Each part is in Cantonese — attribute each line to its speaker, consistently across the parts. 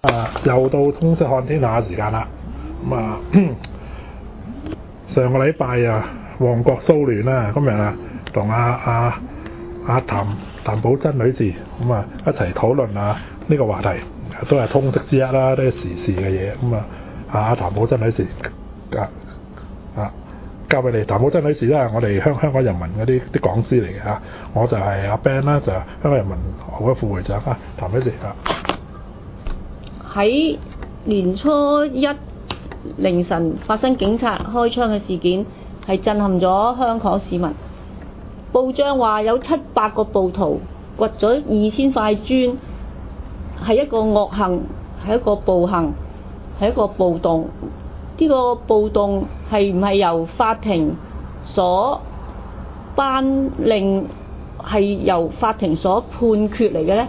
Speaker 1: 又到通識看天下時間啦。上個禮拜旺角騷亂啦，今日同阿譚寶珍女士一齊討論呢個話題，都係通識之一啦，都係時事嘅嘢。阿譚寶珍女士交俾你。譚寶珍女士咧係我哋香港人民嗰啲講師嚟嘅嚇，我就係阿 Ben 啦，就係香港人民學會副會長譚女士
Speaker 2: 喺年初一凌晨發生警察開槍嘅事件，係震撼咗香港市民。報章話有700個暴徒掘咗2000塊磚，係一個惡行，係一個暴行，係一個暴動。呢個暴動係唔係由法庭所頒令，係由法庭所判決嚟嘅呢？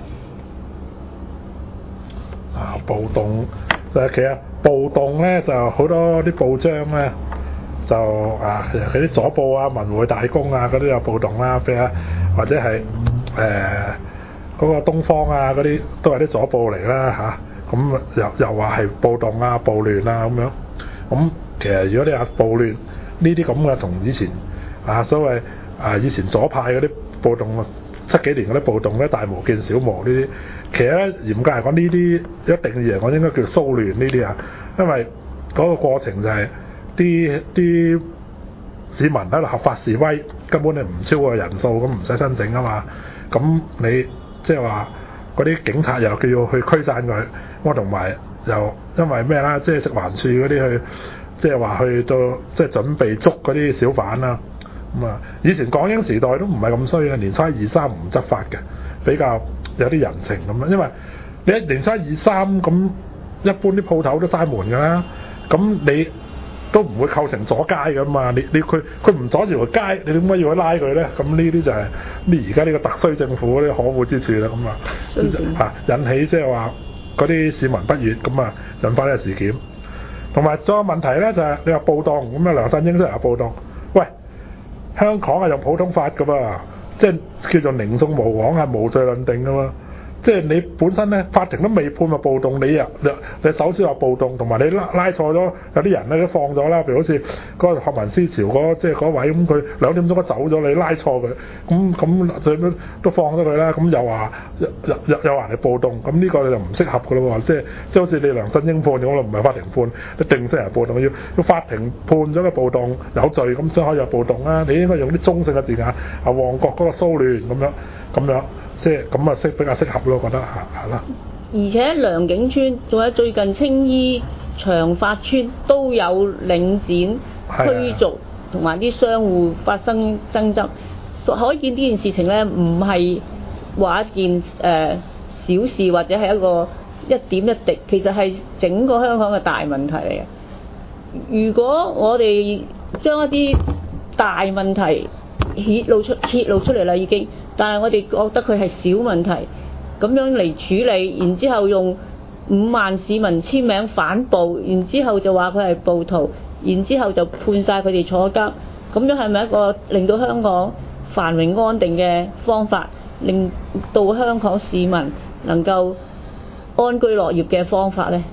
Speaker 1: 暴動其實暴動咧就好多啲報章咧就佢啲左報文匯大公嗰啲有暴動啦，譬如或者係嗰個東方嗰啲都係啲左報嚟啦嚇，咁又話係暴動暴亂咁樣。咁其實如果你話暴亂呢啲咁嘅，同以前所謂以前左派嗰啲暴動7幾年嗰啲暴動咧，大巫見小巫呢啲，其實咧嚴格嚟講呢啲一定義嚟講應該叫騷亂呢啲因為嗰個過程就係啲市民喺度合法示威，根本你唔超過人數，咁唔使申請啊嘛。咁你即係話嗰啲警察又叫要去驅散佢，同埋又因為咩啦？即係食環署嗰啲去，即係話去到即係準備捉嗰啲小販啦。以前港英時代都唔係咁衰嘅，年初一二三唔執法嘅，比較有啲人情咁樣。因為你一年初一二三咁，一般啲鋪頭都閂門㗎啦，咁你都唔會構成阻街㗎嘛。佢唔阻住條街，你點解要去拉佢咧？咁呢啲就係而家呢個特區政府嗰啲可惡之處啦。引起即係話嗰啲市民不悅，引發呢個事件。同埋仲有問題咧，就係你話暴動咁梁振英真係有暴動。喂，香港係用普通法㗎噃，即係叫做寧送無枉，係無罪論定㗎嘛。即係你本身咧，法庭都未判話暴動，你首先話暴動，同埋你拉錯咗，有啲人咧都放咗啦。譬如好似嗰個學民思潮即係嗰位咁，佢2點鐘都走咗，你拉錯佢，咁最尾都放咗佢啦。咁又話你暴動，咁呢個就唔適合㗎咯喎。即係好似你梁振英判咗，唔係法庭判，一定適合暴動，要法庭判咗個暴動有罪，咁先可以有暴動啦。你應該用啲中性嘅字眼，旺角嗰個騷亂咁樣。即係咁比較適合咯，我覺得係啦。
Speaker 2: 而且良景村仲有最近青衣長發村都有領展驅逐同埋啲商戶發生爭執，可見呢件事情咧唔係話一件小事或者係一個一點一滴，其實係整個香港嘅大問題嚟嘅。如果我哋將一啲大問題揭露出嚟啦，已經。但係我哋覺得佢係小問題，咁樣嚟處理，然之後用5萬市民簽名反暴，然之後就話佢係暴徒，然之後就判晒佢哋坐監，咁樣係咪一個令到香港繁榮安定嘅方法，令到香港市民能夠安居樂業嘅方法呢？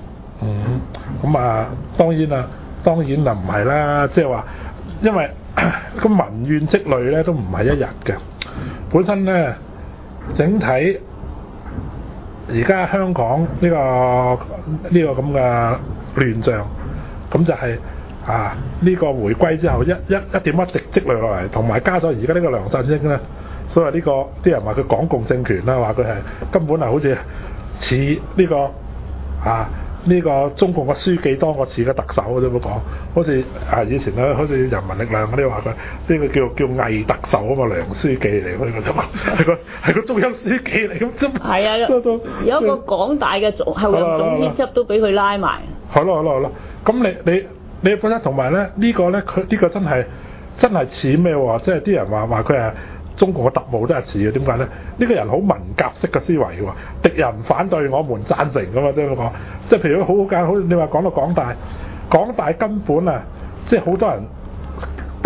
Speaker 1: 當然就唔係啦，即係話因為個民怨積累咧都唔係一日嘅。本身咧，整體而家香港呢個咁嘅亂象，咁就係呢個回歸之後一點一滴積累落嚟，同埋加上而家呢個梁振英咧，所以呢個啲人話佢港共政權啦，話佢係根本係好似呢個中共嘅書記多過似嘅特首啫，冇講。好似以前咧，好似人民力量嗰啲話佢呢個叫偽特首啊嘛，梁書記嚟嗰個啫嘛，係個中央書記嚟咁啫嘛。係啊，
Speaker 2: 有一個港大嘅後任總編輯都俾佢拉埋。
Speaker 1: 好咯，咁你本身同埋咧呢個咧，佢呢個真係似咩喎？即係啲人話佢係中共嘅特務都係似嘅，點解咧？呢個人好文革式嘅思維喎，敵人反對我們贊成㗎嘛，即係咁講。即係譬如好簡單，好似你話講到港大根本即係好多人大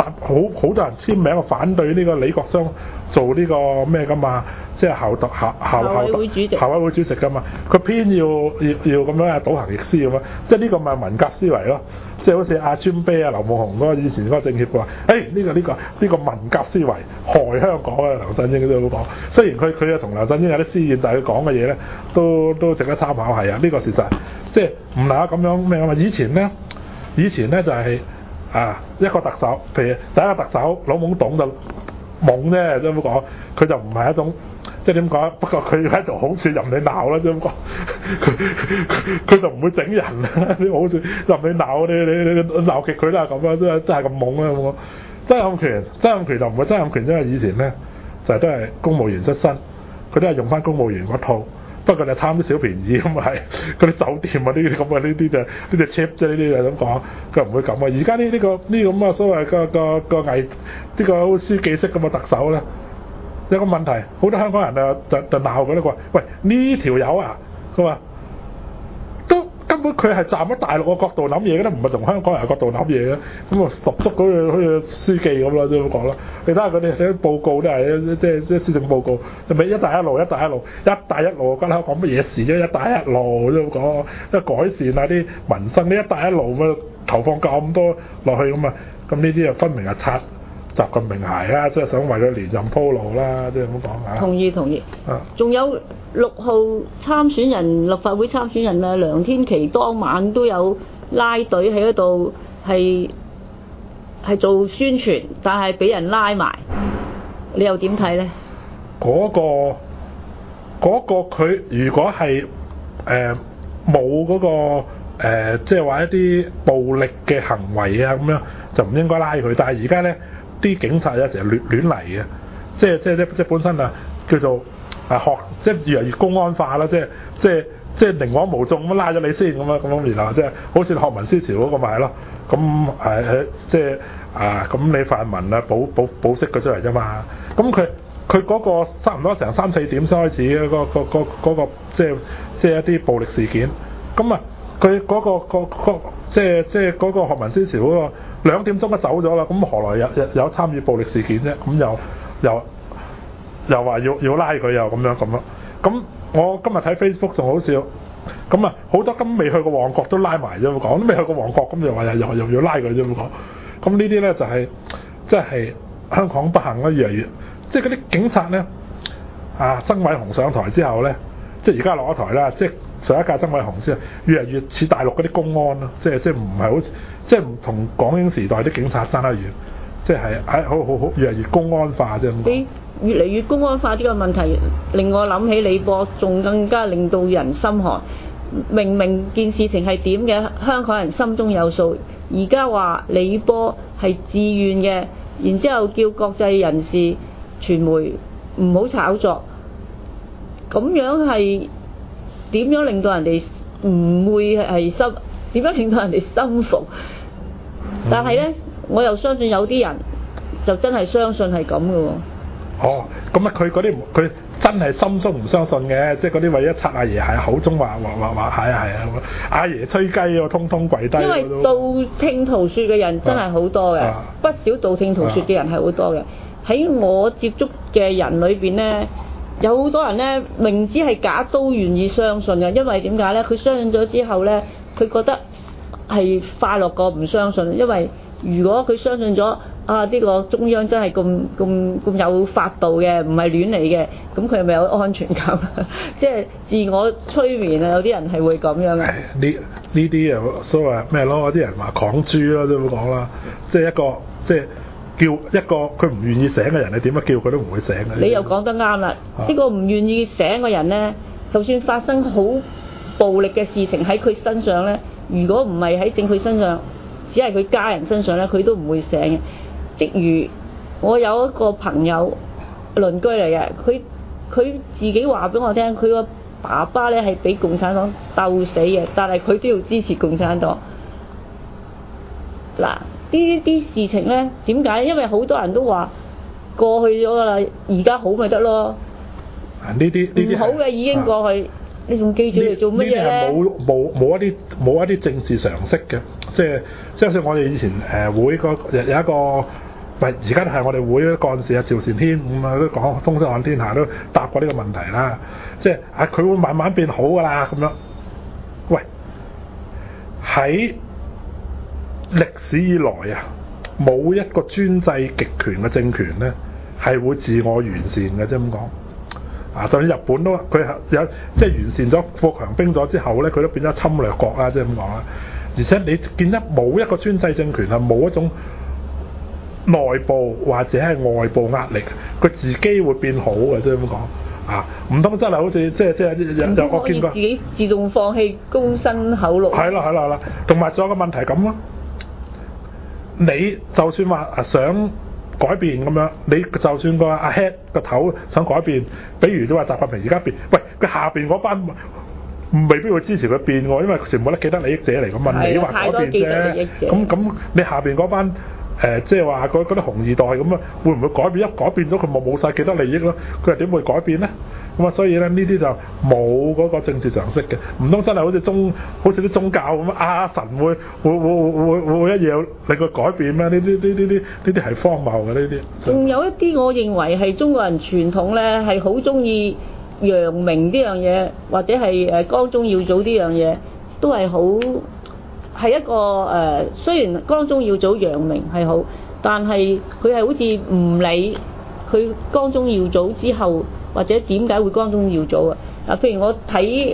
Speaker 1: 好多人簽名反對呢個李國章做呢個咩噶嘛，即係校委會主席噶嘛，佢偏要咁樣倒行逆施咁樣，即係呢個咪文革思維咯，即係好似阿尊卑啊、劉夢熊嗰個以前嗰個政協話，呢個文革思維害香港啊，梁振英都咁講。雖然佢啊同梁振英有啲私怨，但係佢講嘅嘢咧都值得參考係啊，呢個事實即係唔能夠咁樣咩啊嘛。以前咧就係一個特首，譬如第一個特首老懵懂就懵啫，即係咁講，佢就唔係一種即係點講？不過佢喺度好處任你鬧啦，即係咁講，佢就唔會整人啦，啲好處任你鬧，你鬧極佢啦咁樣，真係咁懵啦咁講。曾蔭權就唔會，曾蔭權因為以前咧就係都係公務員出身，佢都係用翻公務員嗰套。不過你貪啲小便宜咁係，嗰啲酒店啊呢啲咁嘅呢啲就 cheap 啫，呢啲就咁講，佢唔會咁啊。而家呢個咁啊所謂個藝呢個書記式咁嘅特首咧，有個問題，好多香港人就鬧佢咧，佢話：喂呢條友啊，佢話都根本佢係站喺大陸嘅角度諗嘢嘅咧，唔係從香港人嘅角度諗嘢嘅，咁啊十足好似書記咁啦，即係咁講啦。你睇下佢哋寫啲報告都係即係施政報告，係咪一帶一路，關香港乜嘢事啫？一帶一路都咁講，一改善下啲民生，呢一帶一路咪投放咁多落去咁啊，咁呢啲啊分明係擦習近平鞋啦，即係想為佢連任鋪路啦，即係咁講嚇。同意。
Speaker 2: 仲有6號參選人，立法會參選人啊，梁天琦當晚都有拉隊喺嗰度係做宣傳，但係俾人拉埋，你又點睇咧？
Speaker 1: 嗰個佢如果係冇嗰個即係話一啲暴力嘅行為啊咁樣，就唔應該拉佢。但係而家咧，啲警察有時係亂嚟嘅，即係本身啊叫做學即係越嚟越公安化啦，即係寧枉毋縱咁拉咗你先咁樣，然後即係好似學民思潮嗰個咪係咯，咁即係咁你泛民啊保釋佢出嚟啫嘛，咁佢嗰個差唔多成3-4點先開始嘅嗰個即係一啲暴力事件，咁啊佢嗰個即係嗰個學民思潮嗰個2點鐘就走咗啦，咁何來有參與暴力事件啫？咁又話要拉佢又咁樣，咁我今日睇 Facebook 仲好笑，咁啊好多根本未去過旺角都拉埋啫，講都未去過旺角，咁又話又要拉佢啫，咁呢啲咧就係即係香港不幸啦，越嚟越即係嗰啲警察咧曾偉雄上台之後咧，即係而家落咗台啦，即係上一屆曾偉雄之後，越嚟越似大陸嗰啲公安咯，即係唔係好似即係唔同港英時代啲警察爭得遠，即係好越嚟越公安化啫咁講。
Speaker 2: 越嚟越公安化呢個問題，令我諗起李波，仲更加令到人心寒。明明件事情係點嘅，香港人心中有數。而家話李波係自願嘅，然之後叫國際人士、傳媒唔好炒作，咁樣係點樣令到人哋唔會係點樣令到人哋心服？但係呢，我又相信有啲人就真係相信係咁嘅喎。
Speaker 1: 咁啊佢嗰啲佢真係心中唔相信嘅，即係嗰啲為咗擦阿爺係口中話係啊，阿爺吹雞啊，通通跪低。因為
Speaker 2: 道聽途說嘅人真係好多嘅，不少道聽途說嘅人係好多嘅。喺我接觸嘅人裏邊呢，有好多人呢，明知係假都願意相信嘅，因為點解呢？佢相信咗之後呢，佢覺得係快樂過唔相信，因為如果佢相信咗。呢個中央真係咁有法度嘅，唔係亂嚟嘅，咁佢係咪有安全感？即係自我催眠啊！有啲人係會咁樣嘅。
Speaker 1: 呢啲又所謂咩咯？啲人話狂豬咯，都咁講啦。即係即係叫一個佢唔願意醒嘅人，你點樣叫佢都唔會醒嘅。
Speaker 2: 你又講得啱啦！呢個唔願意醒嘅人呢，就算發生好暴力嘅事情喺佢身上呢，如果唔係喺正佢身上，只係佢家人身上呢，佢都唔會醒嘅。即如我有一個朋友鄰居嚟嘅，佢自己話俾我聽，佢個爸爸咧係俾共產黨鬥死嘅，但係佢都要支持共產黨。嗱，呢啲事情咧點解？因為好多人都話過去咗㗎啦，而家好咪得咯。
Speaker 1: 呢啲
Speaker 2: 唔好嘅已經過去，你仲記住嚟做乜嘢咧？
Speaker 1: 呢啲係冇一啲政治常識嘅，即係好似我哋以前會有一個而家都係我哋會嗰啲幹事啊，趙善軒咁啊都講風聲看天下都答過呢個問題啦，即係佢會慢慢變好㗎啦咁樣。喂，喺歷史以來啊，冇一個專制極權嘅政權咧係會自我完善嘅啫咁講。就算日本都佢有即係完善咗富強兵咗之後咧，佢都變咗侵略國啦，即係咁講啦。而且你見得冇一個專制政權係冇一種內部或者係外部壓力，佢自己會變好嘅，即係咁講。唔通真係好似即係有我見過
Speaker 2: 自己自動放棄高薪厚祿。係
Speaker 1: 啦，同埋仲有個問題咁咯。你就算話想改變咁樣，你就算個阿 head 個頭想改變，比如都話習近平而家變，喂佢下邊嗰班未必會支持佢變喎，因為全部都既得利益者嚟㗎嘛，你話改變啫。咁你下邊嗰班即係話嗰啲紅二代咁啊，會唔會改變？一改變咗佢冇晒既得利益咯，佢又點會改變咧？咁啊，所以咧呢啲就冇嗰個政治常識嘅，唔通真係好似啲宗教咁啊？神會一嘢令佢改變咩？呢啲係荒謬嘅呢啲。
Speaker 2: 仲有一啲我認為係中國人傳統咧，係好中意揚名呢樣嘢，或者係光宗耀祖呢樣嘢，都係好係一個雖然光宗耀祖揚名係好，但係佢係好似唔理佢光宗耀祖之後。或者點解會光宗耀祖啊？譬如我睇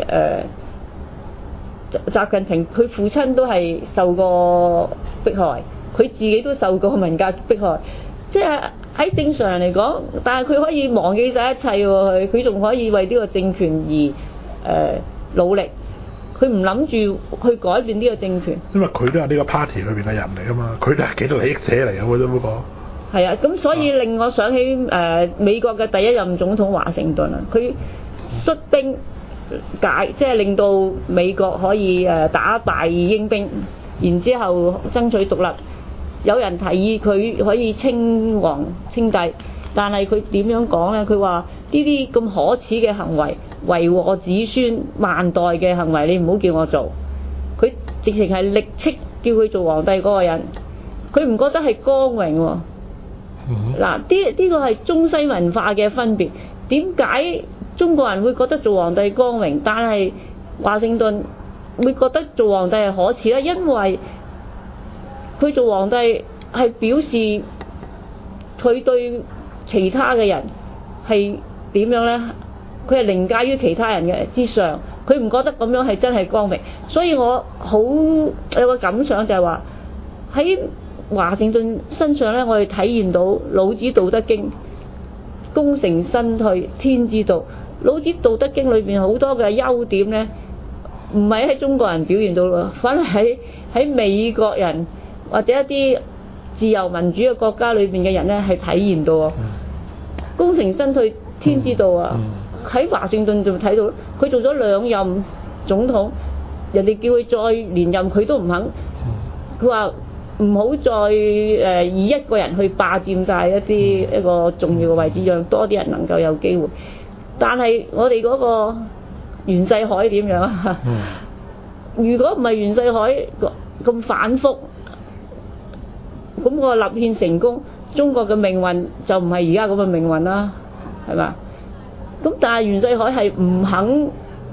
Speaker 2: 習近平，佢父親都係受過迫害，佢自己都受過文革迫害，即係喺正常人嚟講，但係佢可以忘記晒一切喎，佢仲可以為呢個政權而努力，佢唔諗住去改變呢個政權。因為佢都係呢個 party 裏邊嘅人嚟㗎嘛，佢都係既得利益者嚟㗎喎，都冇講。係啊，咁所以令我想起美國嘅第一任總統華盛頓啊，佢率兵即係令到美國可以打敗英兵，然之後爭取獨立。有人提議佢可以稱王稱帝，但係佢點樣講呢？佢話呢啲咁可恥嘅行為，為禍子孫萬代嘅行為，你唔好叫我做。佢直情係力斥叫佢做皇帝嗰個人，佢唔覺得係光榮喎。嗱，呢個係中西文化嘅分別。點解中國人會覺得做皇帝光榮，但係華盛頓會覺得做皇帝係可恥咧？因為佢做皇帝係表示佢對其他嘅人係點樣呢？佢係凌駕於其他人嘅之上，佢唔覺得咁樣係真係光榮。所以我好有個感想就係話喺華盛頓身上咧，我哋體驗到老子《道德經》功成身退，天之道。老子《道德經》裏邊好多嘅優點咧，唔係喺中國人表現到咯，反而喺美國人或者一啲自由民主嘅國家裏邊嘅人咧係體驗到。功成身退，天之道啊！喺華盛頓就睇到，佢做咗2任總統，人哋叫佢再連任，佢都唔肯。佢話唔好再以一個人去霸佔晒一個重要嘅位置，讓多啲人能夠有機會。但係我哋嗰個袁世凱點樣啊？如果唔係袁世凱咁反覆，咁個立憲成功，中國嘅命運就唔係而家咁嘅命運啦，係嘛？咁但係袁世凱係唔肯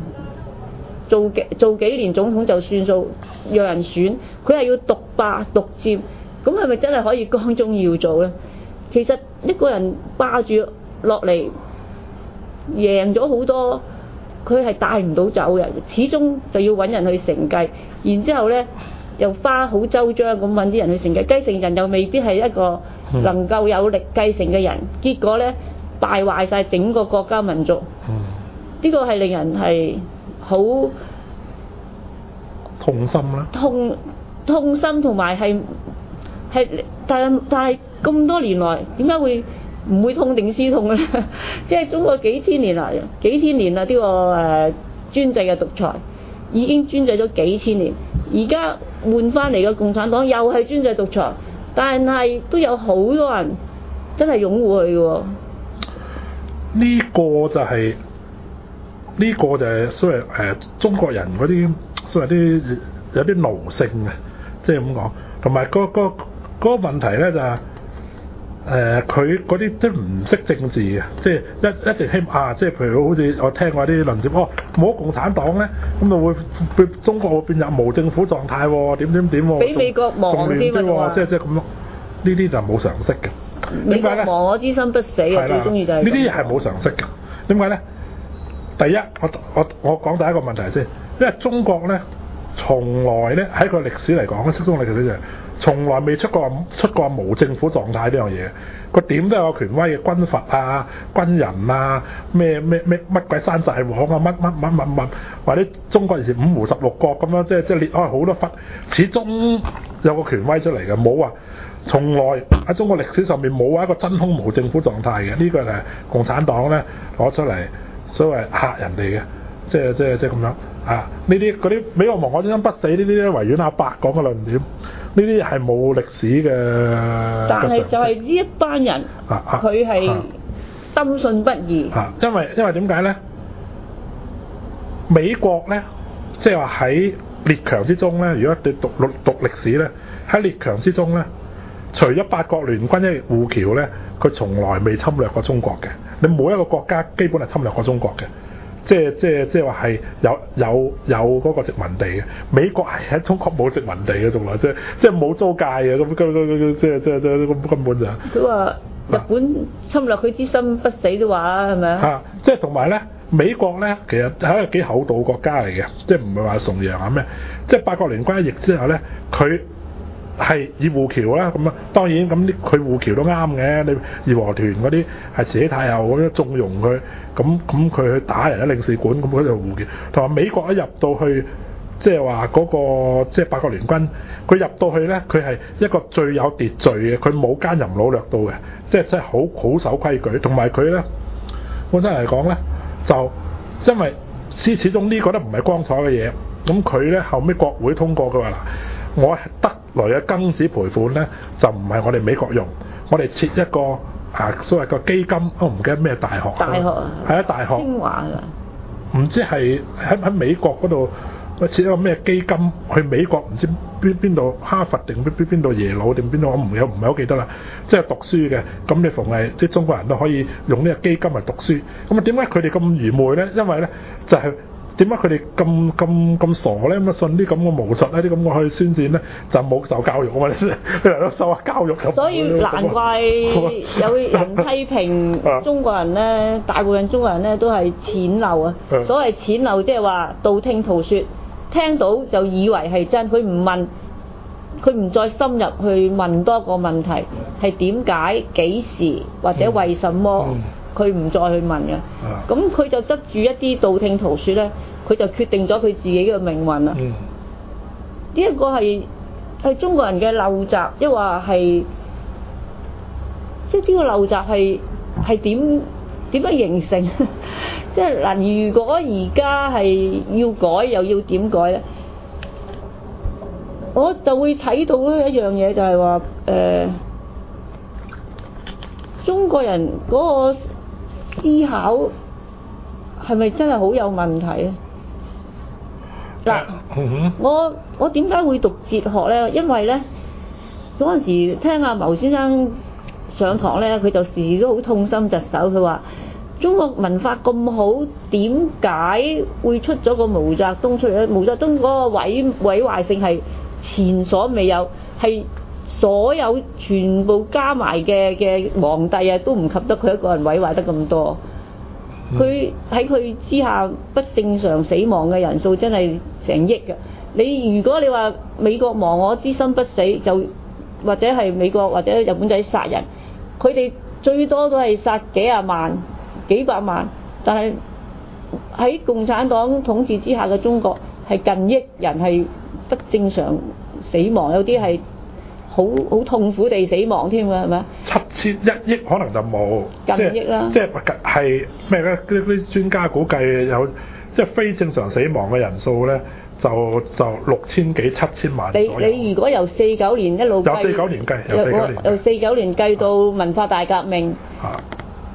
Speaker 2: 做幾年總統就算數，讓人選，佢係要獨霸獨佔，咁係咪真係可以光宗耀祖呢？其實一個人霸住落嚟，贏咗好多，佢係帶唔到走嘅，始終就要揾人去承繼，然之後呢，又花好周章咁揾啲人去承繼，繼承人又未必係一個能夠有力繼承嘅人，結果呢，敗壞晒整個國家民族。呢個係令人係好
Speaker 1: 痛心啦，
Speaker 2: 痛心同埋係但係咁多年來點解會唔會痛定思痛咧？即係中國幾千年啦，呢個專制嘅獨裁已經專制咗幾千年，而家換翻嚟嘅共產黨又係專制獨裁，但係都有好多人真係擁護佢嘅喎。
Speaker 1: 呢個就係所謂中國人嗰啲所謂啲有啲奴性嘅，即係咁講。同埋個問題咧就係佢嗰啲都唔識政治嘅，即係一直希望即係譬如好似我聽過啲論點，冇共產黨咧，咁就會中國會變入無政府狀態喎，點喎，
Speaker 2: 比美國忙啲
Speaker 1: 喎，即係咁咯。呢啲就冇常識嘅。
Speaker 2: 美國亡我之心不死啊！最中意就係
Speaker 1: 呢啲係冇常識嘅。點解咧？第一，我講第一個問題先，因為中國咧從來咧喺個歷史嚟講，識中歷史就係從來未出過無政府狀態呢樣嘢。個點都有權威嘅軍閥啊、軍人啊、咩乜鬼山寨王啊、乜，或者中國以前五胡十六國咁樣，即係裂開好多忽，始終有個權威出嚟嘅，冇話。從來喺中國歷史上面冇話一個真空無政府狀態嘅，呢個係共產黨咧攞出嚟所謂嚇人哋嘅，即係咁樣啊！呢啲嗰啲美國亡我之心不死呢啲咧，維園阿伯講嘅論點，呢啲係冇歷史嘅。
Speaker 2: 但係就係呢一班人，佢係深信不疑。
Speaker 1: 因為點解咧？美國咧，即係話喺列強之中咧，如果你讀歷史咧，喺列強之中咧。除咗八國聯軍一護僑咧，佢從來未侵略過中國嘅。你冇一個國家基本係侵略過中國嘅，即係話係有嗰個殖民地嘅。美國係喺中國冇殖民地嘅，從來即係冇租界嘅，咁即係根本就。
Speaker 2: 佢話日本侵略佢之心不死都話係咪啊？
Speaker 1: 即係同埋咧，美國咧其實係一個幾厚道國家嚟嘅，即係唔係話崇洋啊咩？即係八國聯軍一役之後咧，佢。係以護僑啦，咁啊當然咁啲佢護僑都啱嘅。你義和團嗰啲係慈禧太后咁樣縱容佢，咁佢去打人喺領事館，咁佢就護僑。同埋美國一入到去，即係話嗰個即係八國聯軍，佢入到去咧，佢係一個最有秩序嘅，佢冇奸淫擄掠到嘅，即係好守規矩。同埋佢咧本身嚟講咧，就因為始終呢個都唔係光彩嘅嘢，咁佢咧後尾國會通過嘅話嗱。我得來嘅庚子賠款咧，就唔係我哋美國用，我哋設一個所謂個基金，我唔記得咩大學。大學啊？係啊，大學。
Speaker 2: 清華㗎。唔
Speaker 1: 知係喺美國嗰度設一個咩基金？去美國唔知邊度哈佛定邊度耶魯定邊度，我唔係好記得啦。即係讀書嘅，咁你逢係啲中國人都可以用呢個基金嚟讀書。咁啊點解佢哋咁愚昧咧？因為咧就係。點解佢哋咁傻咧？咁啊信啲咁嘅巫術咧，啲咁嘅去宣戰咧，就冇受教育啊嘛！你嚟到受下教育咁。
Speaker 2: 所以難怪有人批評中國人咧，大部分中國人咧都係淺陋啊。所謂淺陋，即係話道聽途說，聽到就以為係真，佢唔問，佢唔再深入去問多個問題，係點解、幾時或者為什麼？佢唔再去問嘅，咁佢就執住一啲道聽途說咧，佢就決定咗佢自己嘅命運啦。呢一個係中國人嘅陋習，抑或係即係呢個陋習係點樣形成？即係嗱，如果而家係要改，又要點改咧？我就會睇到咧一樣嘢，就係話中國人嗰個思考係咪真係好有問題咧？嗱，我點解會讀哲學咧？因為咧嗰陣時聽阿牟先生上堂咧，佢就時時都好痛心疾首。佢話中國文化咁好，點解會出咗個毛澤東出嚟咧？毛澤東嗰個毀壞性係前所未有，係所有全部加埋嘅皇帝啊，都唔及得佢一個人毀壞得咁多。佢喺佢之下不正常死亡嘅人數真係成億㗎。如果你話美國亡我之心不死，就或者係美國或者日本仔殺人，佢哋最多都係殺幾廿萬、幾百萬，但係喺共產黨統治之下嘅中國係近億人係不正常死亡，有啲係好痛苦地死亡添啊，係咪？1億可能就冇近億啦，即係咩咧？啲專家估計有即係非正常死亡嘅人數咧，就6000幾7000萬左右。你如果由49年一路計，由49年計，由49年計到文化大革命，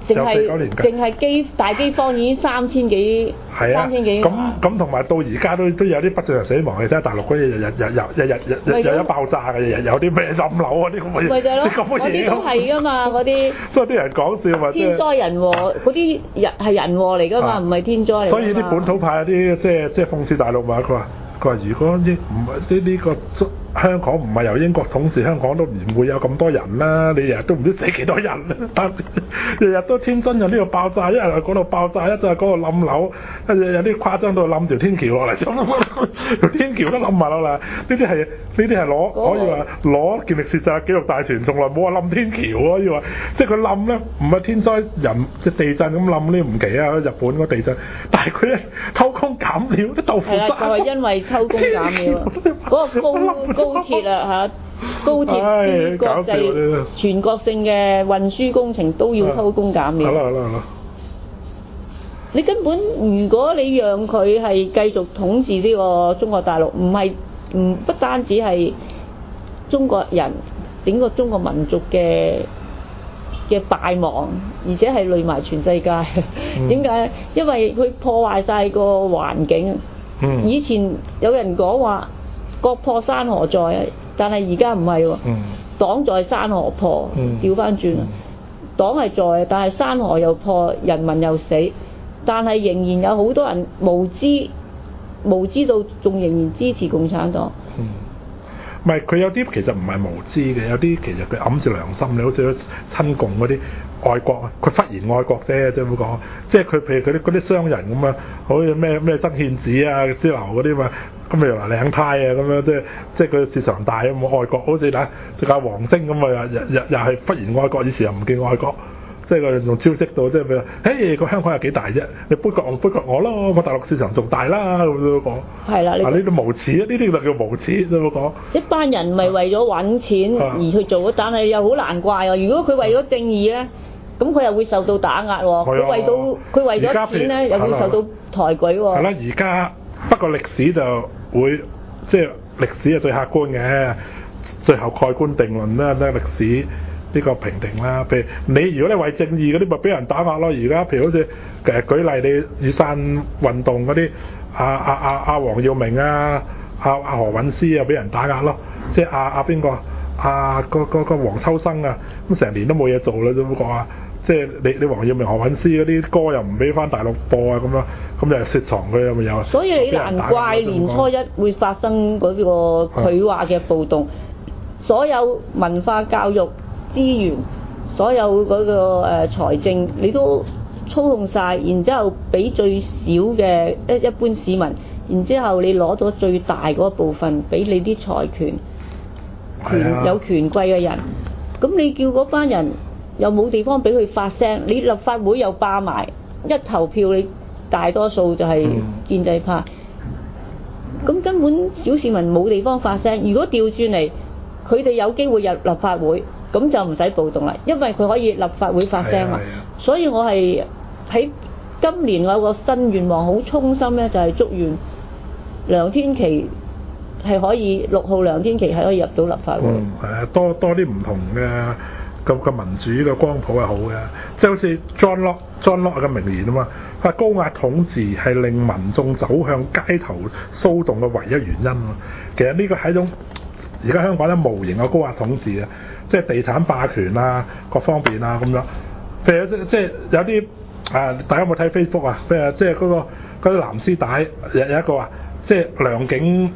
Speaker 2: 淨
Speaker 1: 4-9年
Speaker 2: 係大饑荒已經3000幾，
Speaker 1: 係啊，
Speaker 2: 3000幾。
Speaker 1: 咁同埋到而家都有啲不正常死亡，你睇下大陸嗰啲日有爆炸嘅，日有啲咩冧樓啊啲咁嘅嘢，
Speaker 2: 咪就係咯，
Speaker 1: 嗰
Speaker 2: 啲都係噶嘛，嗰啲。
Speaker 1: 所以啲人講笑話，
Speaker 2: 天災人禍嗰啲係人禍嚟噶嘛，唔係天災嚟㗎嘛。
Speaker 1: 所以啲本土派有啲即係諷刺大陸話，佢話如果呢個香港唔係由英國統治，香港都唔會有咁多人啦。你日日都唔知死幾多人啦，但日日都天津有呢度爆炸，一日喺嗰度爆炸，一陣喺嗰度冧樓，跟住有啲誇張到冧條天橋落嚟，條天橋都冧埋落嚟。呢啲係可以話攞健力士就係紀錄大全，從來冇話冧天橋可以話，即係佢冧咧唔係天災人即係地震咁冧呢唔奇啊，日本嗰地震，但係佢偷工減料啲豆腐渣。
Speaker 2: 係啦，就係因為偷工減料，嗰個高鐵啊高鐵國際全國性嘅運輸工程都要偷工減料。
Speaker 1: 好啦。
Speaker 2: 你根本如果你讓佢係繼續統治呢個中國大陸，不單止係中國人整個中國民族嘅敗亡，而且係累埋全世界。點解？因為佢破壞晒個環境。以前有人講話國破山河在，但係而家唔係喎。黨在山河破，調翻轉。黨係在，但係山河又破，人民又死，但係仍然有好多人無知到仲仍然支持共產黨。
Speaker 1: 唔係佢有啲其實唔係無知嘅，有啲其實佢揞住良心。你好似親共嗰啲愛國啊，佢忽然愛國啫，即係咁講。即係佢譬如嗰啲商人咁啊，好似咩曾憲梓啊、施琅嗰啲嘛，咁咪又嚟領呔啊咁樣，即係佢市場大啊，冇愛國。好似即係王晶咁啊，又係忽然愛國，以前又唔見愛國。即係佢仲招積到，即係譬如，嘿個香港有幾大啫？你杯葛我咯，我大陸市場仲大啦咁樣講。係啦，呢啲無恥啊！呢啲就叫無恥，咁講。一班人咪為咗揾錢而去做，但係又好難怪啊！如果佢為咗正義咧，咁佢又會受到打壓喎。佢為咗錢咧，又會受到抬舉喎。係啦，而家不過歷史就會即係歷史係最客觀嘅，最後蓋棺定論啦，歷史。呢個評定啦，譬如如果你為正義嗰啲咪俾人打壓咯。而家譬如好似舉例你雨傘運動嗰啲黃耀明啊、何韻詩啊俾人打壓咯，即係邊個個黃秋生啊，咁成年都冇嘢做啦，點講啊？即係你黃耀明、何韻詩嗰啲歌又唔俾翻大陸播啊，咁又雪藏佢咪有？所以你難怪年初一會發生嗰個佢話嘅暴動，所有文化教育資源，所有嗰個財政你都操控晒，然之後俾最少嘅一般市民，然之後你攞咗最大嗰部分俾你啲財權有權貴嘅人，咁你叫嗰班人又冇地方俾佢發聲，你立法會又霸埋，一投票你大多數就係建制派，咁根本小市民冇地方發聲。如果調轉嚟，佢哋有機會入立法會，咁就唔使暴動啦，因為佢可以立法會發聲嘛。所以我係喺今年我有個新願望，好衷心咧，就係祝願梁天琦係可以6號梁天琦係可以入到立法會。係啊，多啲唔同嘅個民主嘅光譜係好嘅，即係好似 John Locke 嘅名言啊嘛，佢話高壓統治係令民眾走向街頭騷動嘅唯一原因。其實呢個係一種而家香港咧無形嘅高壓統治啊，即係地產霸權啊，各方面啊咁樣。譬如即係有啲大家有冇睇 Facebook 啊？譬如即係嗰啲藍絲帶有一個話，即係良景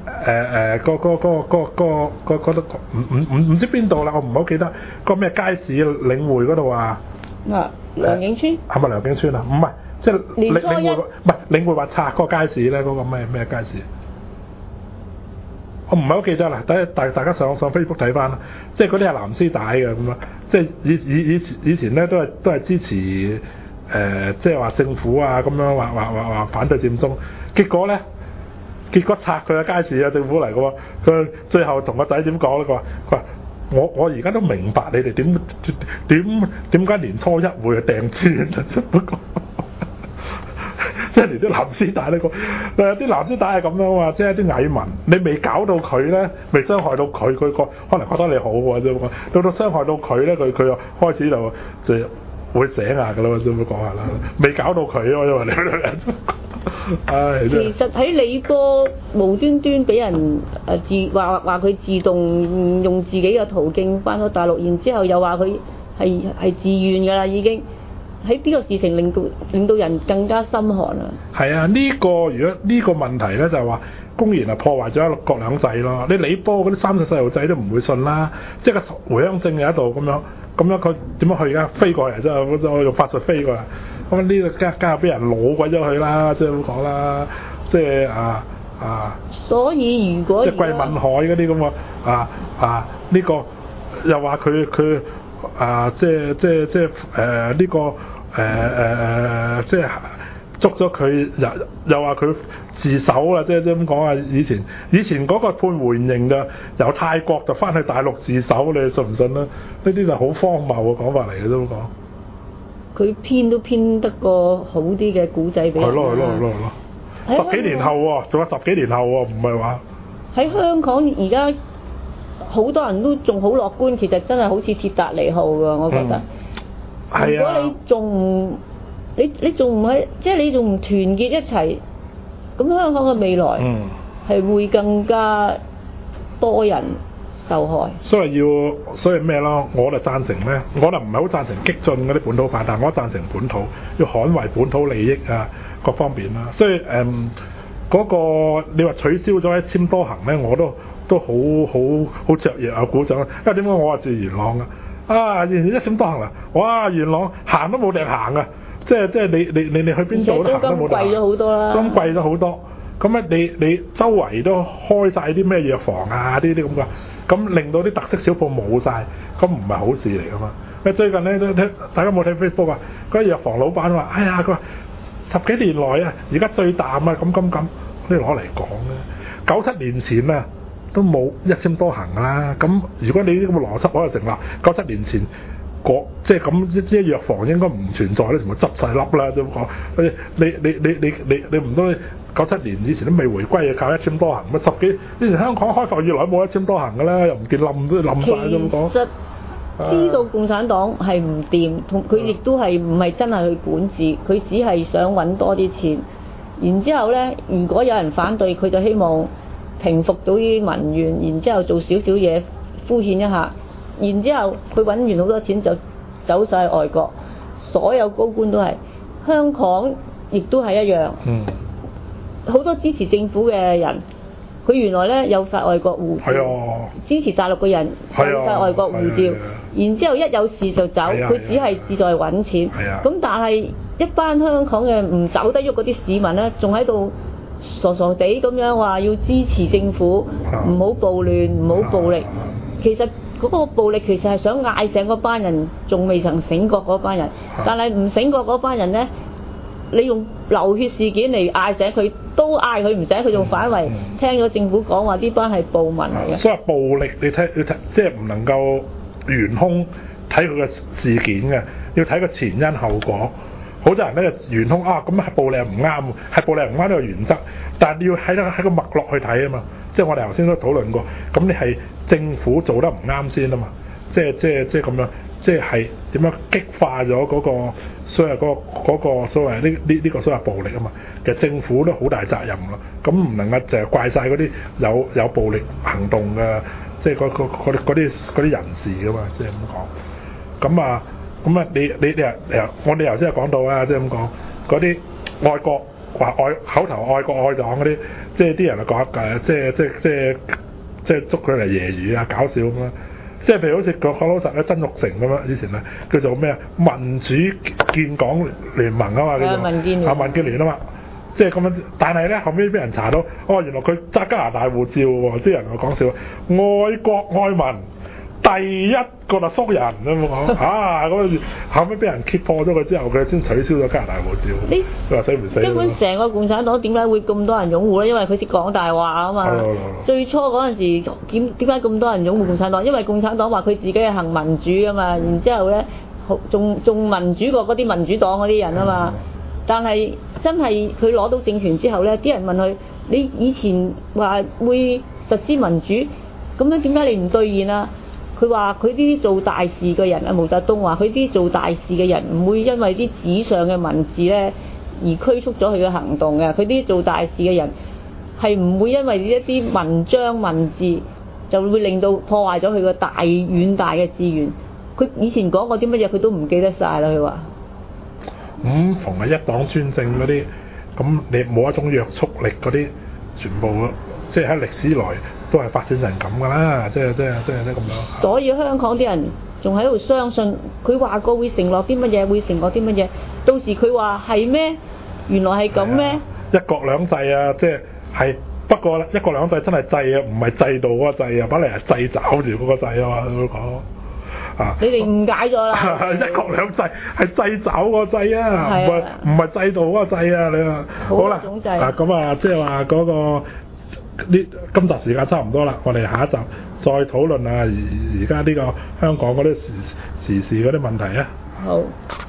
Speaker 1: 唔知邊度啦，我唔好記得個咩街市領匯嗰度啊。良景村係咪良景村啊？唔係，即係領匯話拆嗰個街市咧，嗰個咩街市？我唔係好記得啦，大家上 Facebook 睇翻啦，即係嗰啲係藍絲帶嘅咁樣，即係以前咧都係支持即係話政府啊咁樣話反對佔中，結果拆佢嘅街市啊，政府嚟嘅喎，佢最後同個仔點講咧？佢話我而家都明白你哋點解年初一會去掟磚啊！即係連啲藍絲帶呢個，啲藍絲帶係咁樣話，即係啲蟻民，你未搞到佢咧，未傷害到佢可能覺得你好喎啫。到傷害到佢咧，佢又開始就會醒下㗎啦，先咁講下啦，未搞到佢咯，因為你唉，
Speaker 2: 其實喺李波無端端俾人話佢自動用自己嘅途徑翻咗大陸，然之後又話佢係自願㗎啦，已經喺呢個事情令到人更加心寒啊！
Speaker 1: 係啊，如果呢個問題咧就係話公然係破壞咗一國兩制咯。你李波嗰啲30細路仔都唔會信啦，即係個回鄉證喺度咁樣佢點樣去而家飛過嚟？即係用法術飛過嚟。咁呢個家俾人攞鬼咗佢啦，即係咁講啦，即係
Speaker 2: 所以如果
Speaker 1: 即係桂民海嗰啲咁呢個又話佢即係捉咗佢又話佢自首啦，即係咁講啊！以前嗰個判緩刑就由泰國就翻去大陸自首，你信唔信啦？呢啲就好荒謬嘅講法嚟嘅都講。
Speaker 2: 佢編都編得個好啲嘅古仔俾人。係咯。
Speaker 1: 10幾年後喎，仲有10幾年後喎，唔係話。喺
Speaker 2: 香港而家好多人都仲好樂觀，其實真係好似鐵達尼號㗎，我覺得。如果你仲唔喺，即係你仲唔團結一齊，咁香港嘅未來係會更加多人受害。所以咩咯？我就贊成咧，我就唔係好贊成激進嗰啲本土派，但係我贊成本土，要捍衛本土利益啊，各方面啦。所以嗰個你話取消咗一簽多行咧，我都好雀躍啊，鼓掌。因為點解我話住元朗啊？一簽多行啦，哇！元朗行都冇地行啊！即係你去邊度都行都冇得行。租金貴咗好多啦。租金貴咗好多，咁咧你周圍都開晒啲咩藥房啊啲咁嘅，咁令到啲特色小鋪冇晒，咁唔係好事嚟噶嘛。最近咧大家冇睇 Facebook 啊？嗰啲藥房老闆話：哎呀，佢話10幾年來啊，而家最淡啊，咁，你攞嚟講咧，97年前啊都冇一簽多行啦。咁如果你呢個邏輯可以成立，97年前。即係咁啲藥房應該唔存在咧，全部執晒笠啦，咁講。你唔通97年以前都未回歸啊，靠一簽多行乜10幾？以前香港開埠以來冇一簽多行㗎啦，又唔見冧都冧晒咁講。其實知道共產黨係唔掂，同佢亦都係唔係真係去管治，佢只係想揾多啲錢。然之後咧，如果有人反對，佢就希望平復到啲民怨，然之後做少少嘢敷衍一下。然之後佢揾完好多錢就走晒外國，所有高官都係，香港亦都係一樣。好多支持政府嘅人，佢原來咧有晒外國護照，支持大陸嘅人有晒外國護照，然之後一有事就走，佢只係志在揾錢。咁但係一班香港嘅唔走得喐嗰啲市民咧，仲喺度傻傻地咁樣話要支持政府，唔好暴亂，唔好暴力。其實嗰個暴力其實係想嗌醒嗰班人，仲未曾醒覺嗰班人。但係唔醒覺嗰班人呢，你用流血事件嚟嗌醒佢，都嗌佢唔醒，佢仲反為聽咗政府講話呢班係暴民嚟嘅。所以暴力你睇，即係唔能夠元兇睇佢嘅事件嘅，要睇個前因後果。好多人咧就元兇咁係暴力唔啱，係暴力唔啱呢個原則，但係你要喺個脈絡去睇啊嘛。即係我哋頭先都討論過，咁你係政府做得唔啱先啊嘛。即係咁樣，即係點樣激化咗嗰個所謂嗰個所謂呢個所謂暴力啊嘛。其實政府都好大責任咯。咁唔能夠淨係怪晒嗰啲有暴力行動嘅，即係嗰啲人士噶嘛。即係咁講。咁啊，我哋頭先又講到啦，即係咁講嗰啲愛國話口頭愛國愛黨嗰啲，即係啲人講即係捉佢嚟揶揄啊，搞笑咁啦。即係譬如好似講老實咧，曾鈺成咁樣以前咧叫做咩啊民主建港聯盟啊嘛，叫做民建聯啊嘛。即係咁樣，但係咧後尾俾人查到，原來佢揸加拿大護照喎，啲人又講笑，愛國愛民。第一個就縮人咁講咁後尾俾人揭破咗佢之後，佢先取消咗加拿大護照。你話死唔死？根本成個共產黨點解會咁多人擁護咧？因為佢識講大話啊嘛。最初嗰陣時點解咁多人擁護共產黨？因為共產黨話佢自己係行民主啊嘛，然之後咧仲民主過嗰啲民主黨嗰啲人啊嘛。但係真係佢攞到政權之後咧，啲人問佢：你以前話會實施民主，咁樣點解你唔兌現啊？ 佢話佢啲做大事嘅人啊，毛澤東話佢啲做大事嘅人唔會因為啲紙上嘅文字咧而驅促咗佢嘅行動嘅，佢啲做大事嘅人係唔會因為一啲文章文字就會令到破壞咗佢個大遠大嘅志願。佢以前講過啲乜嘢佢都唔記得晒啦，佢話。
Speaker 1: 逢係一黨專政嗰啲，咁你冇一種約束力嗰啲，全部即係喺歷史來都係發展成咁噶啦，即係咁樣。
Speaker 2: 所以香港啲人仲喺度相信佢話過會承諾啲乜嘢，會承諾啲乜嘢，到時佢話係咩？原來係咁咩？
Speaker 1: 一國兩制啊，即係不過一國兩制真係制啊，唔係制度嗰個制啊，反嚟係制找住嗰個制啊嘛，佢講。
Speaker 2: 你哋誤解咗啦！
Speaker 1: 一國兩制係制找個制啊，唔係制度嗰個制啊！你話好啦，咁啊，即係話嗰個呢今集時間差唔多啦，我哋下一集再討論下而家呢個香港嗰啲時事嗰啲問題啊。
Speaker 2: 好。